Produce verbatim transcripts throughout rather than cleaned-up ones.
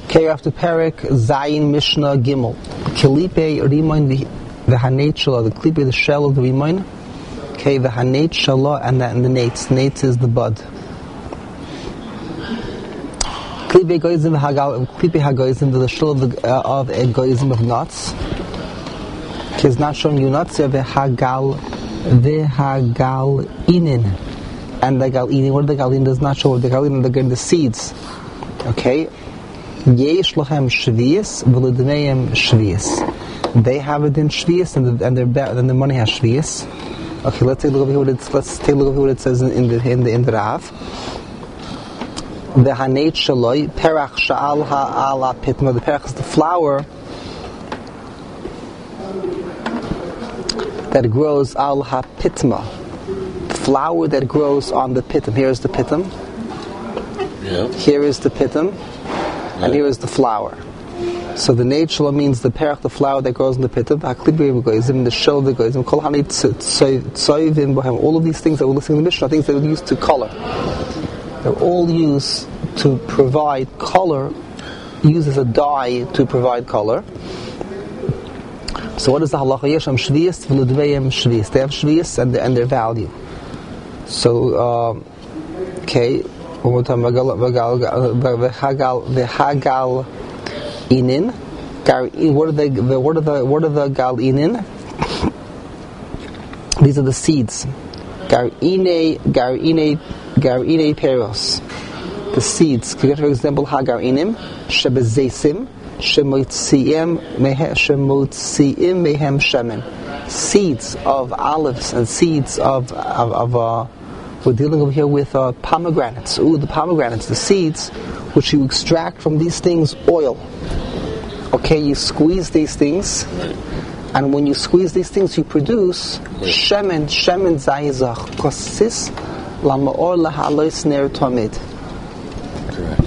Okay, after Perek, Zayin Mishnah Gimel. Kilipe Rimoin the Hanate Shalah, the Kilipe, the shell of the Rimoin. Okay, the Hanate Shalah and, and the Nates. Nates is the bud. Kilipe Goizim Hagal, Kilipe Hagoizim, the shell of, the, uh, of a Goizim of nuts. Okay, it's not showing you nuts, the Hagal, the Hagal Inin. And the Galinin, what the Galin does not show, the Galin, the, the seeds. Okay. Yesh lochem shvius, v'ledmeim shvius. They have it in shvius, and the, and their and the money has shvius. Okay, let's take a look over here. What it's, let's take a look over what it says in the in the in the Rav. The haneit shaloi perach sha'al ha'ala pitma. The perach is the flower that grows al ha'pitma. The flower that grows on the pitum. Here is the pitum. Yeah. Here is the pitum. And here is the flower. So the nate shalom means the perach, the flower that grows in the pitum. The shell that goes in. All of these things that we're listening to the Mishnah are things that are used to color. They're all used to provide color, used as a dye to provide color. So what is the halacha? Yesham shvius v'ludveyim shvius. They have shvius and, and their value. So, um, okay. One more time, v'hagal inin. What are the what are the what are the gal inin? These are the seeds. Garine garine garine peros. The seeds. For example, hagar inim shebezesim shemotziim mehem shemotziim mehem shemen. Seeds of olives and seeds of of. of uh, We're dealing over here with uh, pomegranates. Ooh, the pomegranates, the seeds, which you extract from these things, oil. Okay, you squeeze these things, and when you squeeze these things, you produce shemen, shemen zayizach, kosis, lamaor lahalois ner tomid. Correct.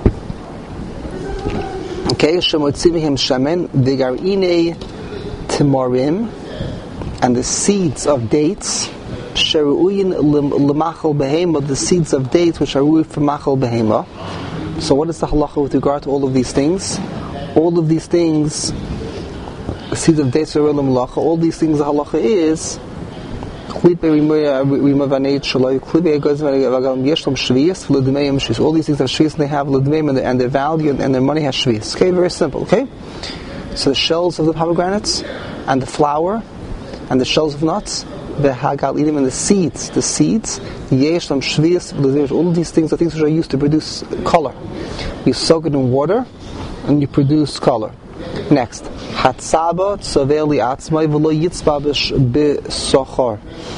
Okay, shemotzimihim shemen, vigarine timorim, and the seeds of dates, Sheru'in l'machal behema, the seeds of dates which are ru'in for machal behema. So what is the halacha with regard to all of these things? All of these things, the seeds of dates are ru'in l'malacha. All these things, the halacha is klipe rimavaneit shaloi, klipe egozim yeshlom shvius v'ledmeim shvius. All these things have shvius and they have ledmeim and their value and their money has shvius. Okay, very simple. Okay, so the shells of the pomegranates and the flour and the shells of nuts, the hagal inim and the seeds, the seeds, yeshlam shvius, all of these things are things which are used to produce color. You soak it in water, and you produce color. Next, hatzaba tzaveli atzmai v'lo yitzba b'sochor.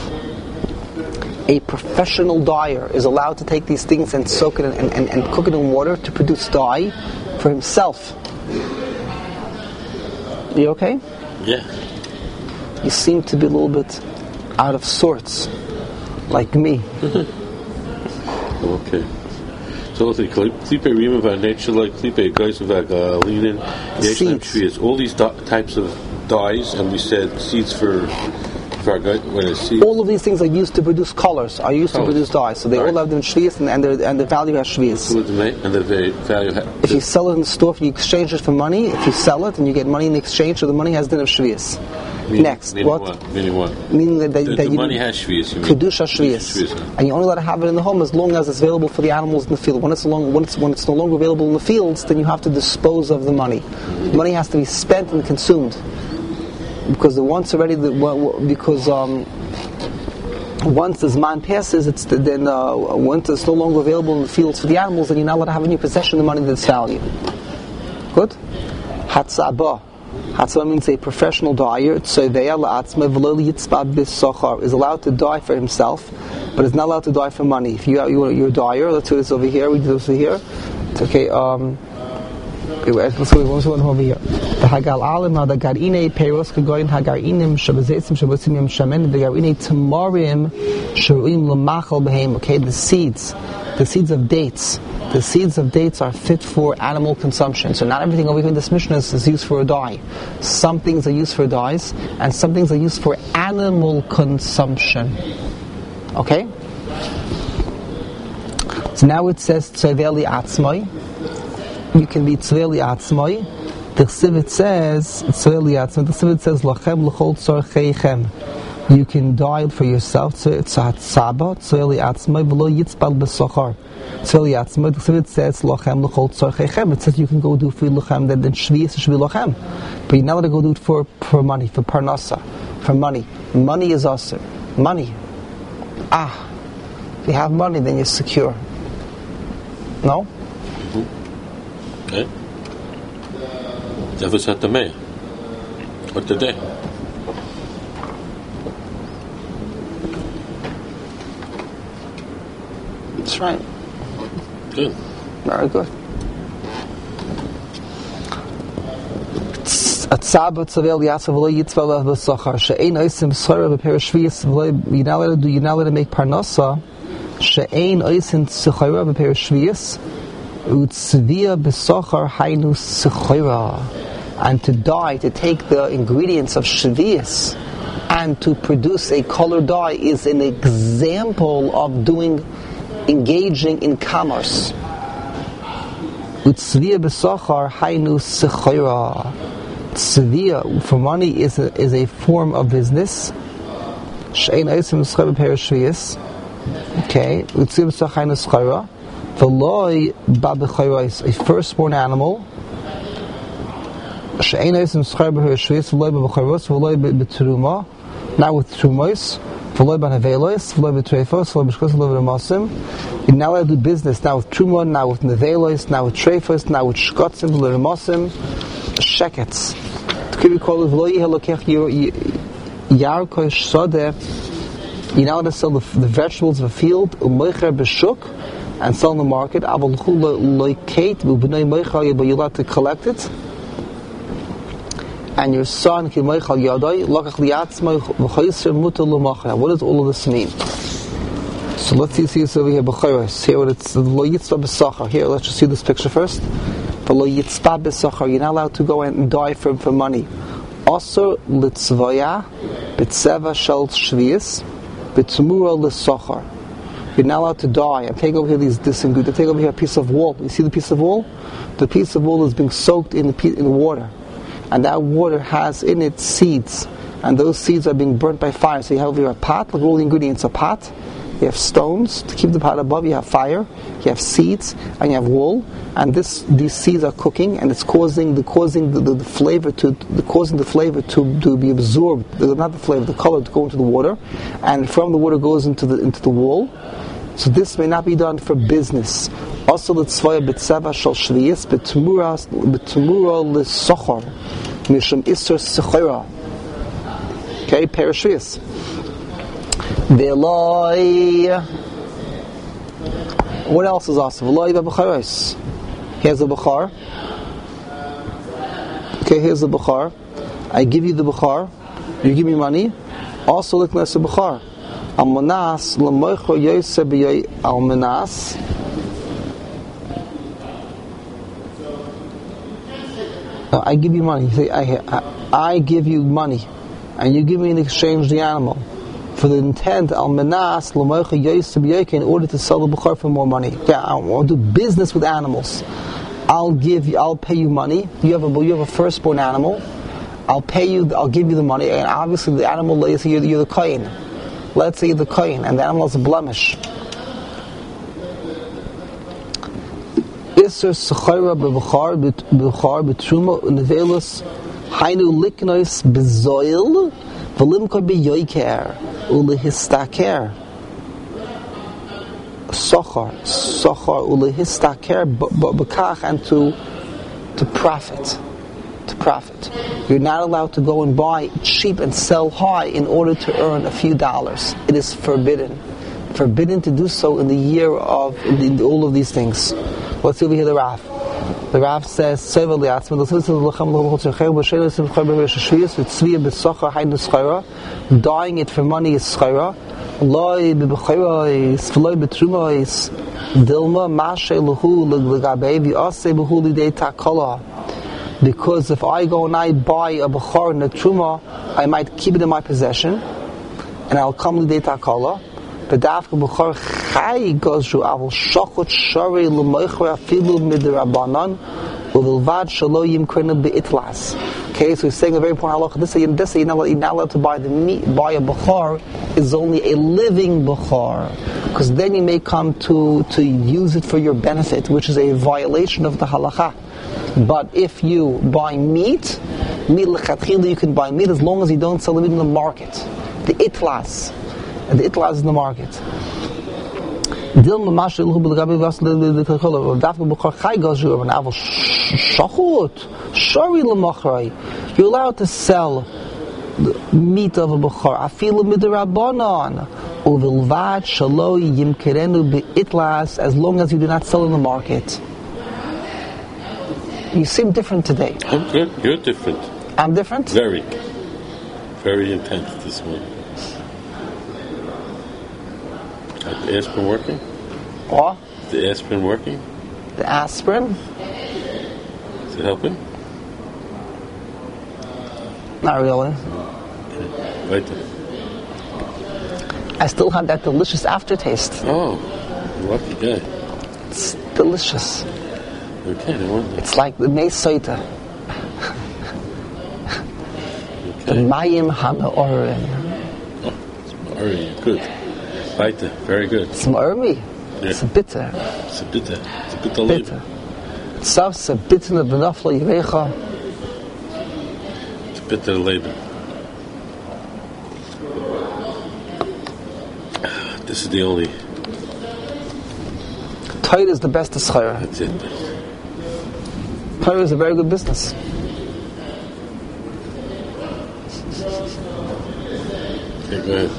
A professional dyer is allowed to take these things and soak it in, and, and, and cook it in water to produce dye for himself. You okay? Yeah. You seem to be a little bit out of sorts, like me. Okay. So let's see. Klipe rima v'anetchala, klipe guys v'agalinin, yeshlam shvius. All these do- types of dyes, and we said seeds for for when it's seeds. All of these things are used to produce colors. Are used colors. to produce dyes. So they all, all right. have them shvius, and, and their and the value has shvius. And the value. Ha- if you sell it in the store, if you exchange it for money, if you sell it and you get money in exchange, so the money has din of shvius. Meaning, Next, meaning what? what? Meaning what? Meaning that, that, the, that the you money has shvius. Kedusha shvius, and you only let it have it in the home as long as it's available for the animals in the field. When it's, long, when it's when it's no longer available in the fields, then you have to dispose of the money. Mm-hmm. The money has to be spent and consumed because the once already the because um, once the zman passes, it's the, then uh, once it's no longer available in the fields for the animals, then you're not allowed to have in your possession the money that's value. Good. Hatzabah. Hatzabah means a professional dyer. Is allowed to dye for himself, but is not allowed to dye for money. If you are, you're a dyer, let's do this over here. We do this over here. It's okay. Um, let's go over here. The hagal alim, the garine peros kagoyin hagarinim shabazetzim shabatzimim shamen, the garine tamarim sharuim lamachal behem. Okay, the seeds, the seeds of dates. The seeds of dates are fit for animal consumption. So not everything over here in this Mishnah is, is used for a dye. Some things are used for dyes, and some things are used for animal consumption. Okay? So now it says Tzaveli Atzmai. you can be tzveli atzmai. The Chsivit says, tzveli atzmai, the Chsivit says, lachem l'chol tzorcheichem. You can die for yourself. It's a tzaba, tzveli atzmai, v'lo yitzbal b'sochar. Tzveli atzmai, the Chsivit says, lachem l'chol tzorcheichem. It says you can go do for lachem, then shviyas should be lachem. But you're not allowed to go do it for, for money, for parnasa, for money. Money is asur. Money. Ah. If you have money, then you're secure. No? Mm-hmm. Okay. That was at the mayor. What today? That's right. Good. Very good. Atzaba tzavel yasav v'lo yitzvel v'sochar she'ein oisim b'schora b'per shviyas v'lo you're not allowed to do, you're not allowed to make parnasa she'ein oisim b'schora b'per shviyas u'tzviyah b'sochar hainu s'chora, and to dye, to take the ingredients of shviyas and to produce a color dye is an example of doing, engaging in commerce. U'tzviyah b'sochar hainu s'chora. Tzviyah for money is a, is a form of business. She'ein oisim b'schora b'per shviyas. Okay, u'tzviyah b'sochar hainu s'chora. V'loi ba b'chayros, a firstborn animal. She'ein oisim b'schora b'per shviyas. V'loi ba b'chayros. V'loi b'teruma. Not with trumos. V'loi ba nevelos. V'loi b'treifos. V'loi b'shkos. V'loi b'masim. You now have to do business now with truma, now with nevelos, now with treifos, now with shkotzim, v'loi b'masim. Shekets. Could be called v'lo yihalokech yarkosh sodeh. You now want to sell the, the vegetables of a field, u'moicher b'shuk, and sell in the market. Aval l'chu loiket v'bnei moichal, but you're allowed to collect it. And your son ki moichal yadai lokach liatzmai v'chayisr mutar l'machar. What does all of this mean? So let's see, see this over here. B'chayros. Here, what it's lo yitzva b'sachar. Here, let's just see this picture first. You're not allowed to go and die for, for money. Also, litzvaya, b'tzeva shel shviyas, b'tzmura l'sochar. You're not allowed to die. I'm taking over here these this and good. I take over here a piece of wall. You see the piece of wall? The piece of wall is being soaked in the in the water, and that water has in it seeds, and those seeds are being burnt by fire. So you have here a pot. Look at all the ingredients: a pot. You have stones to keep the pot above. You have fire. You have seeds, and you have wool. And this, these seeds are cooking, and it's causing the causing the, the, the flavor to the causing the flavor to, to be absorbed. Not the flavor, the color to go into the water, and from the water goes into the into the wool. So this may not be done for business. Also, the tzvaya b'tzeva shel shviyas b'tmura b'tmura l'sochar mishum isur sechora. Okay, perishviyas. Ve'loi. What else is also? Ve'loi b'b'charos. Here's the Bukhar. Okay, here's the Bukhar. I give you the Bukhar. You give me money. Also, look at the Bukhar. Al-Manas, l'moicho yoseh b'yoy al-Manas. I give you money. You say, I, I, I give you money. And you give me in exchange the animal. For the intent, al-Manas, l'moicho yoseh b'yoy, in order to sell the Bukhar for more money. Yeah, I want to do business with animals. I'll give you, I'll pay you money. You have a, you have a firstborn animal. I'll pay you, I'll give you the money, and obviously the animal, let's say you're, you're the kohen. Let's say you're the kohen, and the animal is a blemish. Isser s'chayra b'bukhar, b'bukhar, b'truma, u'nevelus, hainu liknois b'zoil, v'limkar b'yoiker, u'lehistaker. Sochar, sochar, ulehistaker, b'kach, and to to profit, to profit. You're not allowed to go and buy cheap and sell high in order to earn a few dollars. It is forbidden, forbidden to do so in the year of in the, all of these things. Let's see over here the Rav. The Rav says, "Sevel liatzman." The says, "L'cham l'chol tzechei b'sheil sim chayber b'shviyas v'tzviyah b'sochar hainu schayra." Dying it for money is schayra. Loi b'b'chayros, v'loi b'trumos, dilma mashe l'hu l'gabei v'aseh b'hu l'idei takala. Because if I go and I buy a b'char and a truma, I might keep it in my possession, and I'll come l'idei takala. B'dafka b'chor chai gozru avol shachot shari l'moichra afilu midrabanan uvilvad shalo yimkrenu be'itlas. Okay, so he's saying a very important halacha. This is this you're not, you're not allowed to buy the meat. Buy a b'chor is only a living b'chor, because then you may come to to use it for your benefit, which is a violation of the halacha. But if you buy meat, meat l'chatchila, you can buy meat as long as you don't sell it in the market. The itlas, and the itlas is in the market. You're allowed to sell the meat of a b'chor. Afilu midrabanan uvilvad shalo yimkerenu beitlas, as long as you do not sell in the market. You seem different today. I'm good. You're different. I'm different? Very. Very intense this morning. Is the aspirin working? What? Is the aspirin working? The aspirin? Is it helping? Not really. Right there. I still have that delicious aftertaste. Oh, lucky guy. It's delicious. Okay, no wonder. It's like the Mesoita. Okay. The Mayim Hana-Orim. Oh, it's Ma'ori. Good. Right there. Very good. It's Ma'ormi. Yeah. It's a bitter. It's a bitter. It's a bitter Bitter. labor. It's a bitter of the Nafla Yerecha. It's a bitter labor. This is the only... Torah is the best schayra. That's it. Torah is a very good business. Okay, go ahead.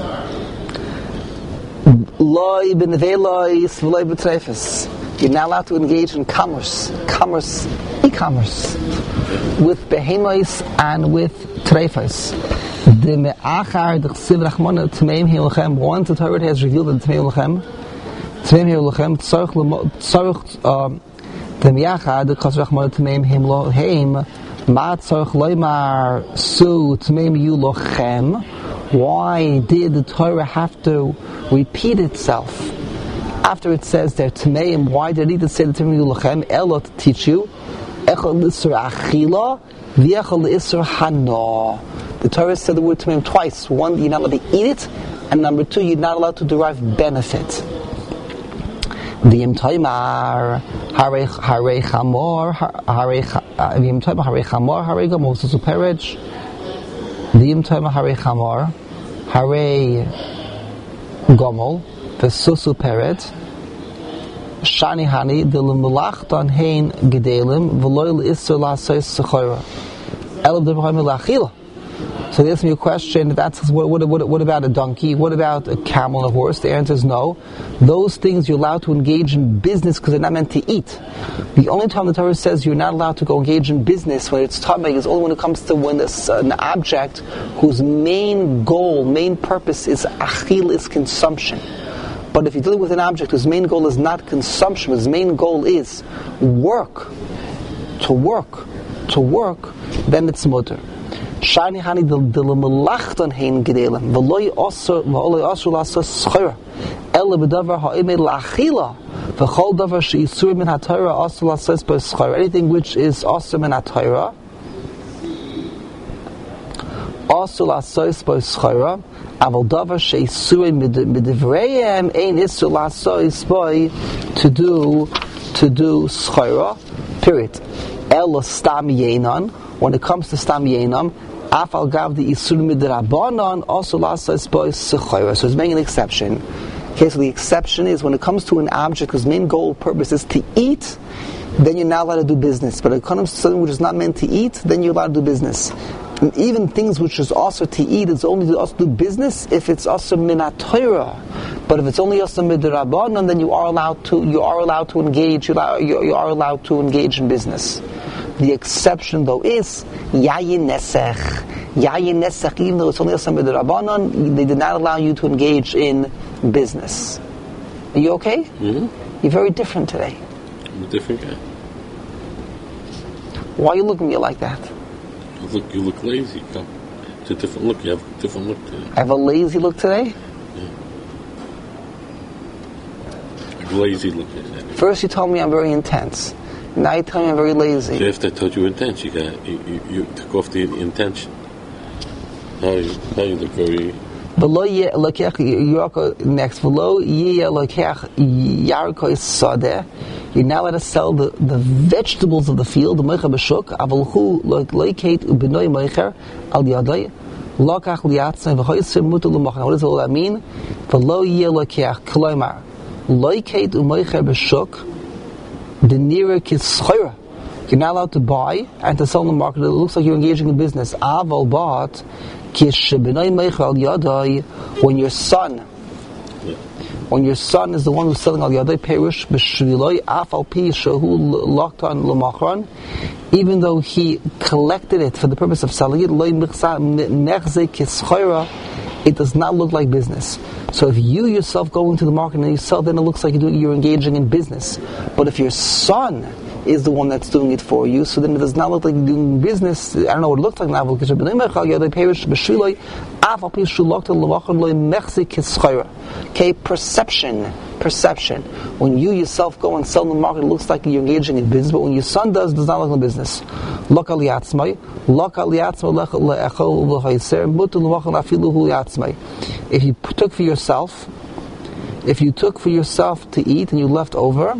Loi b'nevelois v'loi b'trefes. You're not allowed to engage in commerce, commerce, e-commerce, with behemoths and with trefes. The me'achar the chsiv rachmana tmeim hilchem. Once the Torah has revealed the tmeim hilchem, tmeim hilchem tzarich tzarich the me'achar the chsiv rachmana tmeim hilchem ma tzarich loymar su tmeim yulochem. Why did the Torah have to repeat itself after it says there tmeim? Why did it need to say the tmeim yulochem? Elo to teach you echol l'isur achila v'echol l'isur hana. The Torah said the word tmeim twice. One, you're not allowed to eat it, and number two, you're not allowed to derive benefit. V'yim toimar harei harei chamor harei v'yim toimar harei chamor harei gamor susu perich. V'yim toimar harei chamor harei gomol v'susu peret. Shani hani d'lemulachtan hein gedelim v'loy l'isur la'asais sechora. Elav d'v'chayim l'achila. So they ask me a question, that's, what, what, what, what about a donkey? What about a camel and a horse? The answer is no. Those things you're allowed to engage in business because they're not meant to eat. The only time the Torah says you're not allowed to go engage in business when it's tamei is only when it comes to when it's an object whose main goal, main purpose is achil, is consumption. But if you're dealing with an object whose main goal is not consumption, whose main goal is work, to work, to work, then it's mutter. Shani hani del melachton hein gedelim v'loy osur v'olay osur lasos schora ela b'davar ha'imei la'achila v'chol davar she'isur min ha'torah osur lasos b'schora. Anything which is osur min ha'torah osur lasos b'schora aval davar she'isur midivreihem ein isur lasos b'y to do to do schora. Period. Ela stam yenan. When it comes to stam yenam, afal gav the isur midrabanan also lasas boys sechayra. So it's making an exception. Okay, so the exception is when it comes to an object whose main goal purpose is to eat, then you're not allowed to do business. But when it comes to something which is not meant to eat, then you're allowed to do business. And even things which is also to eat, it's only to also do business if it's also minat. But if it's only also midrabanan, then you are allowed to you are allowed to engage. You are, you are allowed to engage in business. The exception, though, is yayin nesech. Yayin nesech, even though it's only a samid rabbanon, they did not allow you to engage in business. Are you okay? Mm-hmm. You're very different today. I'm a different guy. Why are you looking at me like that? You look, you look lazy. Come. It's a different look. You have a different look today. I have a lazy look today? Yeah. lazy looking at it. First you told me I'm very intense. Now you tell me I'm very lazy. So after I told you intense, you got you, you, you took off the intention. Now you, now you look very... Next, you're now allowed to sell the, the vegetables of the field. What does all that mean? You're not allowed to buy and to sell in the market. It looks like you're engaging in business. Aval but when your son, when your son is the one who's selling al yadai perish b'shviloi afal pi shehu loktan l'machron, even though he collected it for the purpose of selling it, loy michsa nechze kischoira, it does not look like business. So if you yourself go into the market and you sell, then it looks like you're engaging in business. But if your son is the one that's doing it for you, so then it does not look like you're doing business. I don't know what it looks like now. Okay, perception, perception. When you yourself go and sell in the market, it looks like you're engaging in business, but when your son does, it does not look like business. If you took for yourself, if you took for yourself to eat and you left over,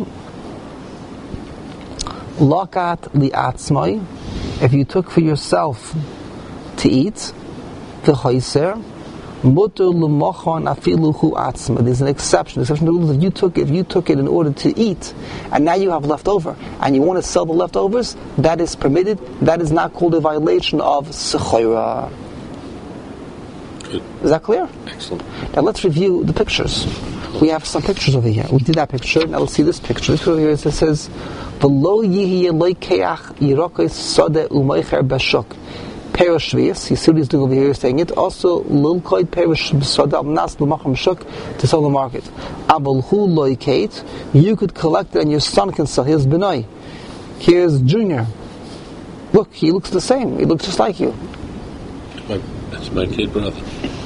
Lokat li'atzmai, if you took for yourself to eat, v'chayser, muter l'mochon afilu hu atzma. There's an exception. The exception to the rule is if you took if you took it in order to eat, and now you have leftover, and you want to sell the leftovers, that is permitted. That is not called a violation of sechoira. Is that clear? Excellent. Now let's review the pictures. We have some pictures over here. We did that picture. Now let's see this picture. This picture over here it says, "V'lo yihi loikeach yirokes sode u'meicher b'shok." Perish Shvius, you see what he's doing over here, he's saying it. Also, Lilkoid Perish Sode al Nas L'macham Shuk, to sell the market. Abel Hu Loikate, you could collect it and your son can sell. Here's Benoi. Here's Junior. Look, he looks the same. He looks just like you. My, that's my kid brother.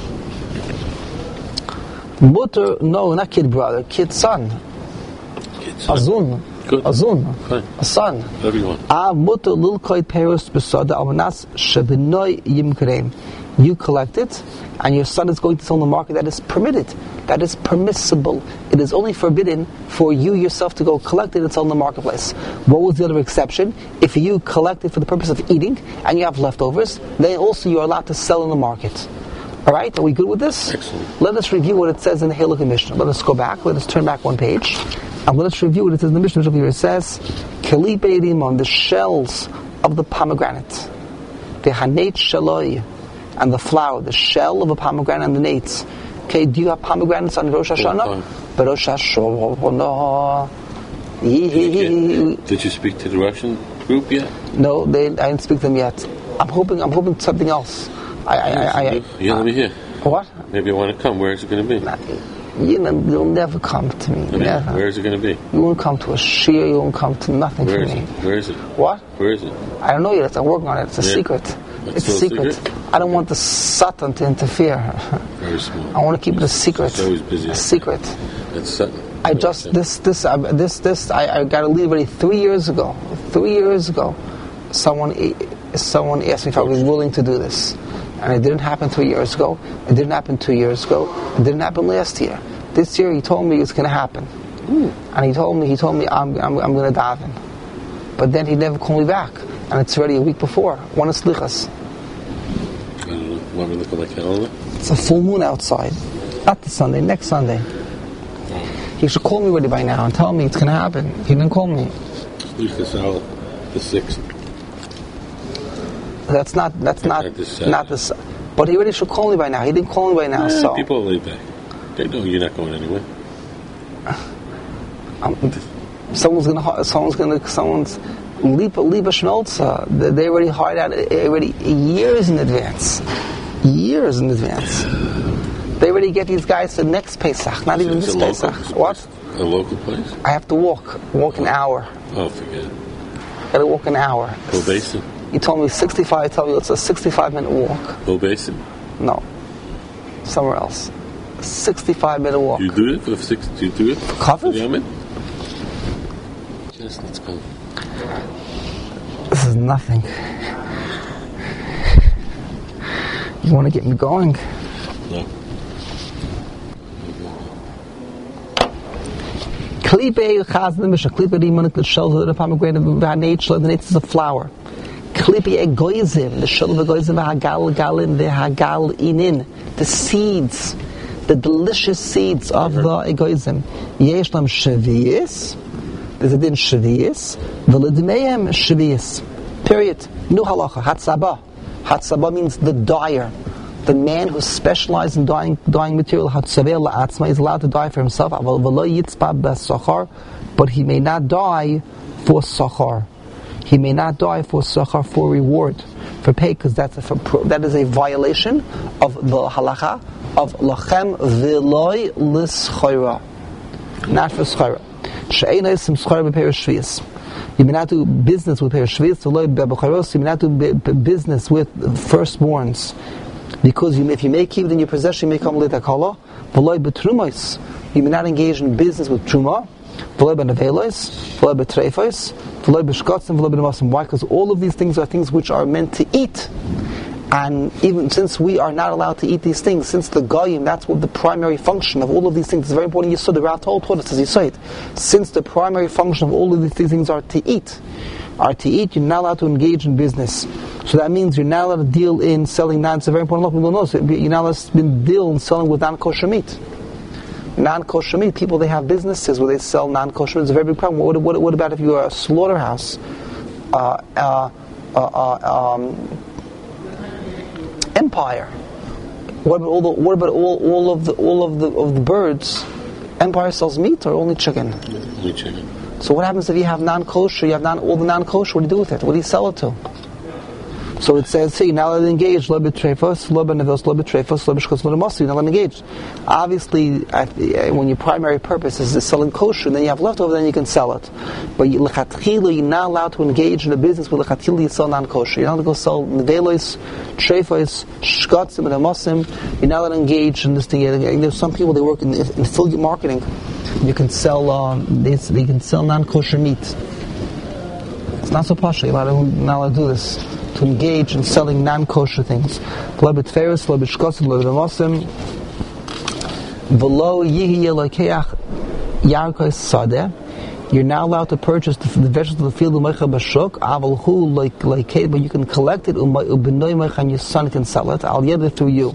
Mutter, no, not kid brother, kid son. Kid son. Azun. Good. Azun. Fine. A son. Everyone. Ah, mutter lilkoid perus besada almanas shebinoi yimkrem. You collect it, and your son is going to sell in the market. That is permitted. That is permissible. It is only forbidden for you yourself to go collect it and sell in the marketplace. What was the other exception? If you collect it for the purpose of eating, and you have leftovers, then also you are allowed to sell in the market. All right, are we good with this? Excellent. Let us review what it says in the Halakha Mishnah. Let us go back. Let us turn back one page. And let us review what it says in the Mishnah. It says, Keli Beirimon, the shells of the pomegranate, the hanate shaloi, and the flower, the shell of a pomegranate and the nates. Okay, do you have pomegranates on Rosh Hashanah? But Rosh Hashanah. Did you, did you speak to the Russian group yet? No, they, I didn't speak to them yet. I'm hoping. I'm hoping something else. I, I, I, I, you let me hear. What? Maybe I want to come. Where is it going to be? Not, you know, you'll never come to me. I mean, never. Where is it going to be? You won't come to a shir. You won't come to nothing Where for is me. it? Where is it? What? Where is it? I don't know yet. I'm working on it. It's a yeah. secret. It's, it's a secret. secret. I don't want the Satan to interfere. Very small. I want to keep it a secret. It's always busy. A secret. It's Satan. I just this this uh, this this I, I got to leave already three years ago. Three years ago, someone someone asked me if I was willing to do this, and it didn't happen three years ago. It didn't happen two years ago. It didn't happen last year. This year, he told me it's going to happen, mm. and he told me he told me I'm I'm, I'm going to daven, but then he never called me back, and it's already a week before. One is slichas. I don't know. Want me to look at my calendar? It's a full moon outside. Not this Sunday. Next Sunday. He should call me already by now and tell me it's going to happen. He didn't call me. Slichas out the sixth. That's not. That's not. Not this. Not this. But he already should call me by now. He didn't call me by now. Yeah, so people are laid back. They know you're not going anywhere. Um, someone's gonna. Someone's gonna. Someone's. Lipa Lipa Schmelza. They already hired out already years in advance. Years in advance. They already get these guys to next Pesach. Not even this Pesach. What? A local place? I have to walk. Walk an hour. Oh, forget it. Gotta walk an hour. Hill Basin? You told me sixty-five. I tell you it's a sixty-five minute walk. Hill Basin? No. Somewhere else. sixty-five minute walk. You do it for six? Do you do it? Covered? For the Amen? Yes, let's go. This is nothing. You want to get me going? No. Klipe chaznim misha klipe rimanik the shell of the pomegranate v'hanetshla the nates is a flower. Klipe egoizim the shell of egoizim v'hagal galin v'hagal inin the seeds, the delicious seeds of the egoizim. Yeshlam shvius. There's a din shvius. V'ledimeyem shvius. Period. Nu halacha. Hatzaba. Hatzaba means the dyer. The man who specializes in dyeing, dyeing material, is allowed to dye for himself, but he may not dye for sachar. He may not dye for sachar, for reward, for pay, because that's a, for, that is a violation of the halacha of lachem v'loy l'schayra, not for schayra. She'ena isim schayra b'peiros shvius. You may not do business with peiros shvius. You may not do business with firstborns. Because you, if you may keep it in your possession, you may come litakala. V'loy betrumos. You may not engage in business with truma. V'loy benevelos. V'loy betreifos. V'loy b'shkotzim. V'loy b'nemasim. Why? Because all of these things are things which are meant to eat. And even since we are not allowed to eat these things, since the goyim, that's what the primary function of all of these things. It's very important. You saw the Rav told us, as you say it. Since the primary function of all of these things are to eat, are to eat, you're not allowed to engage in business. So that means you're not allowed to deal in selling non. It's a very important law. People don't know. So you're not allowed to deal in selling with non-kosher meat. Non-kosher meat. People, they have businesses where they sell non-kosher meat. It's a very big problem. What, what, what about if you are a slaughterhouse? Uh, uh, uh, uh, um, empire. What about all the? What about all, all of the all of the of the birds? Empire sells meat or only chicken? Only chicken. So what happens if you have non-kosher? You have non, all the non-kosher. What do you do with it? What do you sell it to? So it says, see, now let engage, lo betrefos, lo benevos, lo betrefos, lo b'shkos, lo b'mosi, now let engage. Obviously, at the, when your primary purpose is selling kosher, then you have leftover, then you can sell it. But you, lechatchila, you're not allowed to engage in a business where lechatchila you sell non-kosher. You're not allowed to go sell nevelos, trefos, shkotzim, and amosim. You're not allowed to engage in this thing. There's some people, they work in, in affiliate marketing. You can sell, um, they, they can sell non-kosher meat. It's not so posh. You're not allowed to do this. To engage in selling non-kosher things. You're now allowed to purchase the, the vegetables of the field, but you can collect it, and your son can sell it through you.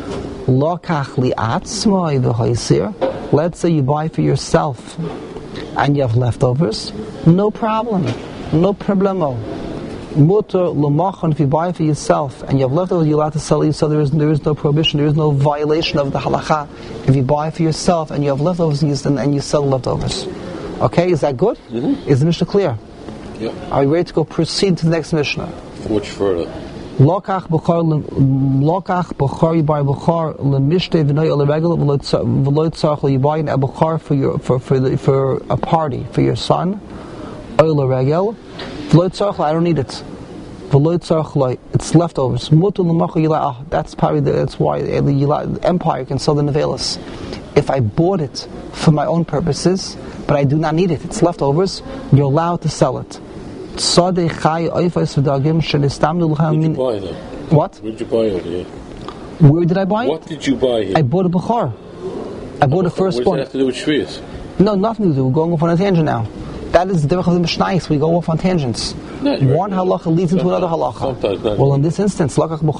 Let's say you buy for yourself and you have leftovers. No problem. No problemo. Mutter l'machon, if you buy for yourself and you have leftovers, you're allowed to sell it. So there is there is no prohibition, there is no violation of the halacha. If you buy for yourself and you have leftovers and you sell leftovers, okay, is that good? Mm-hmm. Is the Mishnah clear? Yeah. Are you ready to go proceed to the next Mishnah? Which further? Lokach b'chor lokach b'chor you buy b'chor l'mishtei v'noy l'regel v'loy tzarich you buy an b'chor for your for for the, for a party for your son oy l'regel. I don't need it. It's leftovers. That's probably the, that's why the empire can sell the nevelis. If I bought it for my own purposes, but I do not need it, it's leftovers, you're allowed to sell it. Where did you buy it? What? Where did you buy it? Yeah. Where did I buy it? What did you buy here? I bought a Bukhar. I bought a first one. What does that have to do with Shvius? No, nothing to do. We're going off on a tangent now. That is the derech of the Mishnayos. We go off on tangents. No, One right. halacha leads into another halacha. Well, in this instance, you're allowed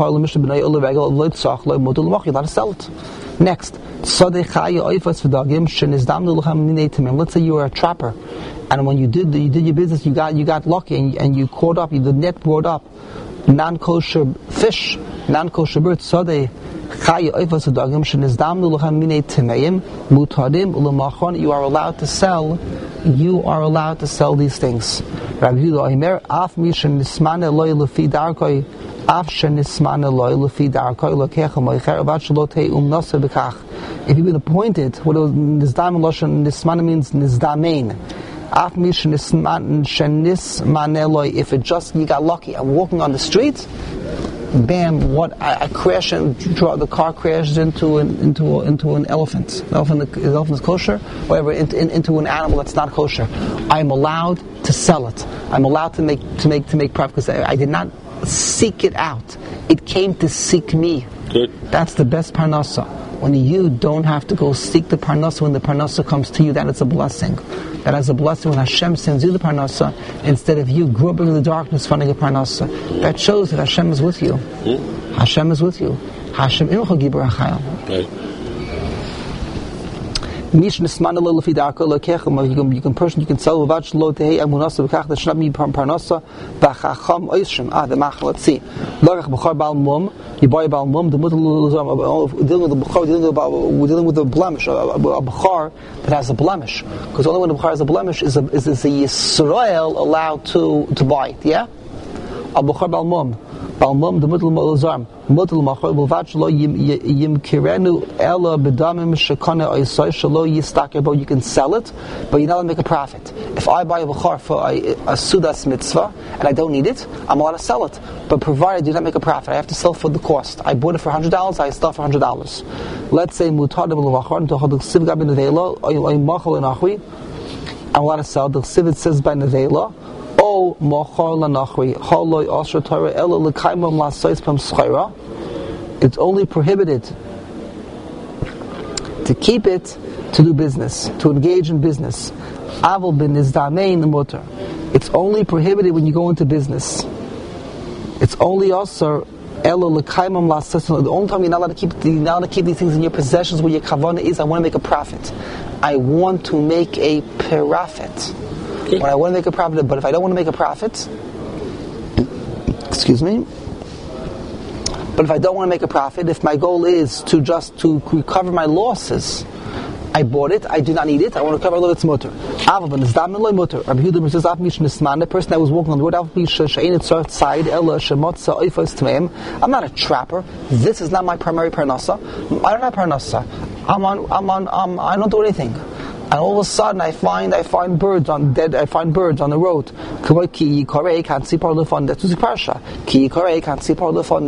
to sell it. Next, let's say you were a trapper, and when you did you did your business, you got you got lucky, and, and you caught up. You, the net brought up non-kosher fish, non-kosher birds. So they you are allowed to sell. You are allowed to sell these things. Rabbi Yehuda Omer, af mishen nismane loy lefi darkoi, af shen nismane loy lefi darkoi lokecha moicher avat shalote um nase bekach. If you've been appointed, what nizdam loshen nismane means nizdamein. Af mishen nismane shen nismane loy. If it just you got lucky, I'm walking on the street, Bam! What I, I crash and draw the car crashes into an into a, into an elephant. The elephant, the elephant is kosher. Whatever, into, in, into an animal that's not kosher. I'm allowed to sell it. I'm allowed to make to make to make profit because I, I did not seek it out. It came to seek me. Good. That's the best parnasa. When you don't have to go seek the parnasa, when the parnasa comes to you, that is a blessing. That is a blessing when Hashem sends you the parnasa instead of you groping in the darkness finding a parnasa. That shows that Hashem is with you. Mm. Hashem is with you. Hashem imcha gibur hachayil. Right. You can, you can person, you can sell without shlo tehei amunasa b'kach that should not be parnasa b'chacham oishim. Ah, the machal. Let's see. Lorach b'char bal mum. You buy a bal mum. The mutal dealing with the b'char, dealing with we're dealing with a blemish, a, a, a b'char that has a blemish. Because only when the b'char has a blemish is a is, is a Yisrael allowed to to buy it. Yeah. A b'char bal mum. Bal mum the mutal malazam. Mutal machal b'vat shlo yim kirenu ela b'damim shekana oisay shlo yistakebo. You can sell it, but you're not allowed to make a profit. If I buy a b'char for a, a sudas mitzvah and I don't need it, I'm allowed to sell it. But provided I do not make a profit, I have to sell for the cost. I bought it for one hundred dollars, I sell for one hundred dollars. Let's say mutadim l'vachar to hold the siv gab nevela oy machal inachri. I'm allowed to sell. The siv says by nevela. O machar lanachri haloi asher Torah ela l'kaimam lasayis pam schayra. It's only prohibited to keep it, to do business, to engage in business. Aval bin izdamein mutar. It's only prohibited when you go into business. It's only also ela l'kaimam lasayis. The only time you're not allowed to keep, you're not allowed to keep these things in your possessions where your kavanah is, I want to make a profit. I want to make a profit. When I want to make a profit, but if I don't want to make a profit, excuse me, but if I don't want to make a profit, if my goal is to just to recover my losses, I bought it, I do not need it, I want to recover a little bit mutter. The person that was walking on the road, I'm not a trapper. This is not my primary parnasa. I don't have parnasa. I'm on. I'm on. Um, I don't do anything. And all of a sudden, I find I find birds on dead. I find birds on the road. Ki yikorei can't see part of the fun. That's the parsha. Ki yikorei can't see part of the fun.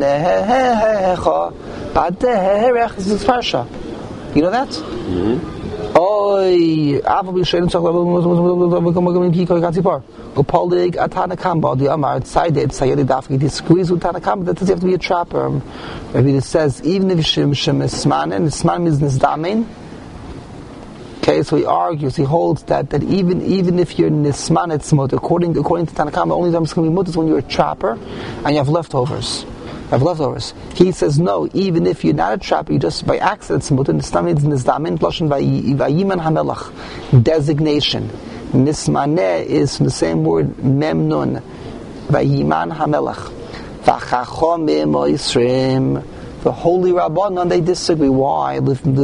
This is parsha. You know that? Mm-hmm. Oy, Avabi Shain can't see part. Upolig Atanakamba. The Amar Saided Sayedi Dafki. He squeeze with Tanakamba. That doesn't have to be a trapper. Maybe it says even if Shim Shem Ismanin, Isman is Nisdamin. Okay, so he argues, he holds that, that even even if you're nisman it's mut, according according to Tanakama, the only time it's going to be mut is when you're a trapper and you have leftovers. You have leftovers. He says no, even if you're not a trapper, you just by accident it's mut. Nisman is nisdamin, plushin vayiman hamelach, designation. Nismaneh is from the same word memnun, vayiman hamelach, vachachomim oisrim. The holy Rabbanon, they disagree. Why?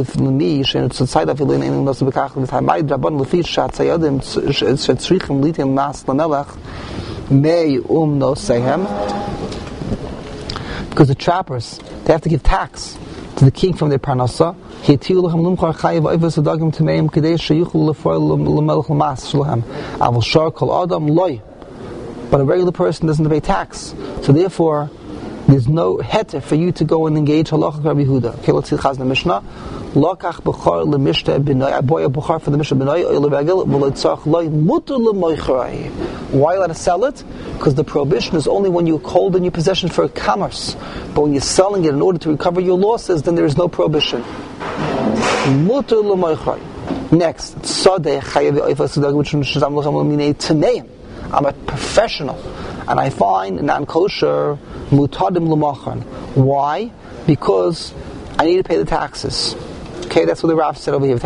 Because the trappers, they have to give tax to the king from their parnasa. But a regular person doesn't pay tax. So therefore, there's no heter for you to go and engage halacha Rabbi Yehuda. Okay, let's see the Chazon Mishnah. Lokach b'char lemishteh b'noi. I buy a b'char for the mishnah b'noi or leregel v'leitzach loy muter lemoichrei. Why let us sell it? Because the prohibition is only when you hold in your possession for commerce. But when you're selling it in order to recover your losses, then there is no prohibition. Muter lemoichrei. Next, tzadeh chayav oifas sudag which shazam lochem l'minei tameim. I'm a professional, and I find non-kosher mutadim l'machan. Why? Because I need to pay the taxes. Okay, that's what the Rav said over here. Why?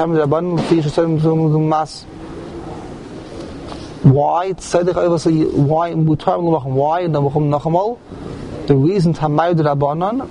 Why mutadim l'machan? Why? The reason tamayud rabbanon.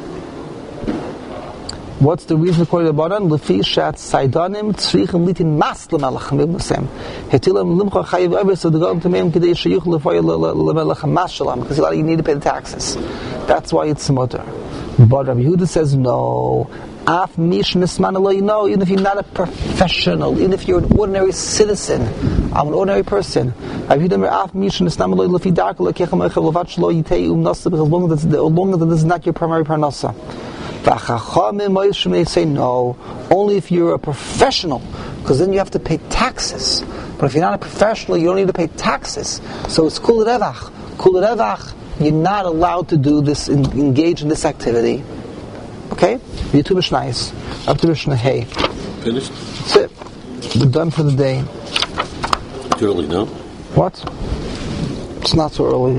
What's the reason according to the Baran? Lefi shat saidanim tzrichim litin mas lemelach mibusem. Hetilam limcha chayiv ever so the golem to meim kidei sheyuch lefoy lemelach mas shalam because you need to pay the taxes. That's why it's mutter. But Rabbi Yehuda says no. Af mish mismanalo, you know, even if you're not a professional, even if you're an ordinary citizen, I'm an ordinary person. As long as as long as this is not your primary parnasa. They say no, only if you're a professional, because then you have to pay taxes. But if you're not a professional, you don't need to pay taxes. So it's kul revach. Kul revach, you're not allowed to do this, engage in this activity. Okay? You're two mishnayos. Up to Mishnah Hey. Finished? That's it. We're done for the day. Too early, no? What? It's not so early.